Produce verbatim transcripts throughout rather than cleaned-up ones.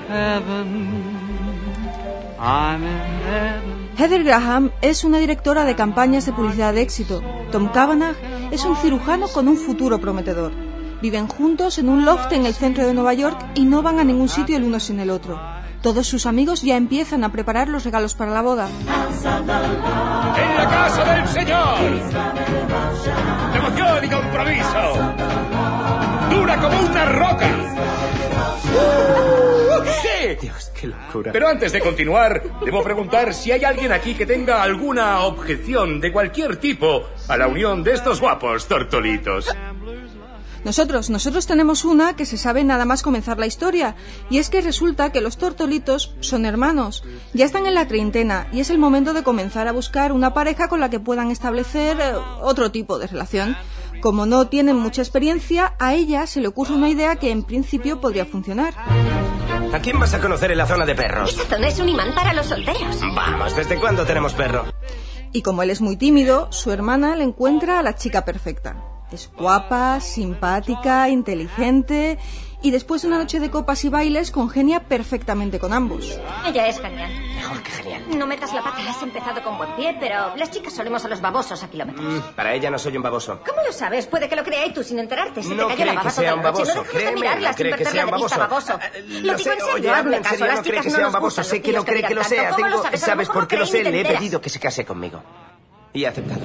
heaven. I'm in heaven. Heather Graham es una directora de campañas de publicidad de éxito. Tom Cavanagh es un cirujano con un futuro prometedor. Viven juntos en un loft en el centro de Nueva York y no van a ningún sitio el uno sin el otro. Todos sus amigos ya empiezan a preparar los regalos para la boda. ¡En la casa del Señor! ¡Devoción y compromiso! ¡Dura como una roca! ¡Sí! Dios, qué locura. Pero antes de continuar, debo preguntar si hay alguien aquí que tenga alguna objeción de cualquier tipo a la unión de estos guapos tortolitos. Nosotros, nosotros tenemos una que se sabe nada más comenzar la historia, y es que resulta que los tortolitos son hermanos. Ya están en la treintena y es el momento de comenzar a buscar una pareja con la que puedan establecer eh, otro tipo de relación. Como no tienen mucha experiencia, a ella se le ocurre una idea que en principio podría funcionar. ¿A quién vas a conocer en la zona de perros? Esa zona es un imán para los solteros. Vamos, ¿desde cuándo tenemos perro? Y como él es muy tímido, su hermana le encuentra a la chica perfecta. Es guapa, simpática, inteligente y después de una noche de copas y bailes congenia perfectamente con ambos. Ella es genial. Mejor que genial. No metas la pata, has empezado con buen pie, pero las chicas solemos a los babosos a kilómetros. Mm, para ella no soy un baboso. ¿Cómo lo sabes? Puede que lo crea y tú sin enterarte. Se No te cayó la cree baba que sea toda un la noche. baboso. No dejas de Créeme, mirarla no sin cree que perderla sea un de vista, baboso. baboso. Eh, Lo Lo digo en sé, serio, oye, habla hazme en caso. serio, Las no cree chicas que no sea un nos baboso. gustan Sé los que no tíos que cree que lo digan sea. tanto. ¿Cómo Tengo... lo sabes? A lo ¿Sabes mejor por qué no lo cree sé? ni te Le he enteras. pedido que se case conmigo. Y ha aceptado.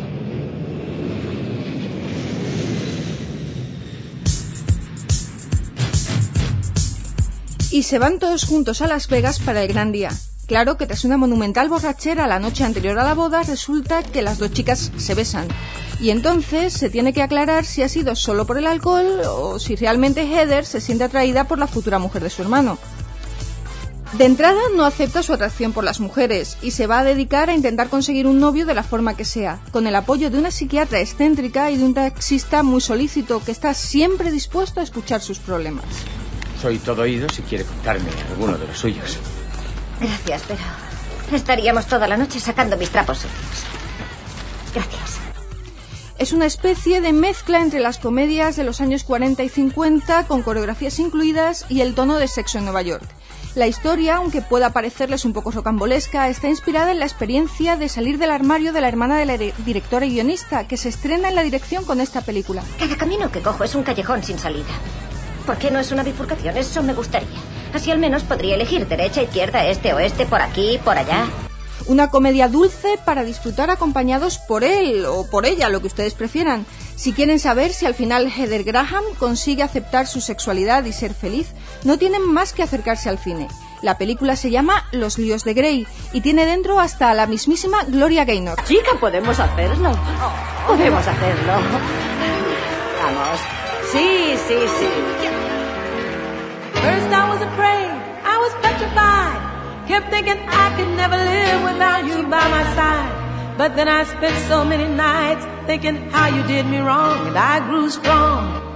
Y se van todos juntos a Las Vegas para el gran día. Claro que tras una monumental borrachera la noche anterior a la boda resulta que las dos chicas se besan. Y entonces se tiene que aclarar si ha sido solo por el alcohol o si realmente Heather se siente atraída por la futura mujer de su hermano. De entrada no acepta su atracción por las mujeres y se va a dedicar a intentar conseguir un novio de la forma que sea, con el apoyo de una psiquiatra excéntrica y de un taxista muy solícito que está siempre dispuesto a escuchar sus problemas. Soy todo oído si quiere contarme alguno de los suyos. Gracias, pero estaríamos toda la noche sacando mis trapos sucios. Gracias. Es una especie de mezcla entre las comedias de los años cuarenta y cincuenta, con coreografías incluidas, y el tono de Sexo en Nueva York. La historia, aunque pueda parecerles un poco rocambolesca, está inspirada en la experiencia de salir del armario de la hermana de la directora y guionista, que se estrena en la dirección con esta película. Cada camino que cojo es un callejón sin salida. ¿Por qué no es una bifurcación? Eso me gustaría. Así al menos podría elegir derecha, izquierda, este, oeste, por aquí, por allá. Una comedia dulce para disfrutar acompañados por él o por ella, lo que ustedes prefieran. Si quieren saber si al final Heather Graham consigue aceptar su sexualidad y ser feliz, no tienen más que acercarse al cine. La película se llama Los líos de Grey y tiene dentro hasta a la mismísima Gloria Gaynor. Chica, podemos hacerlo. Podemos hacerlo. Vamos. Sí, sí, sí. First I was afraid, I was petrified. Kept thinking I could never live without you by my side. But then I spent so many nights thinking how you did me wrong, and I grew strong.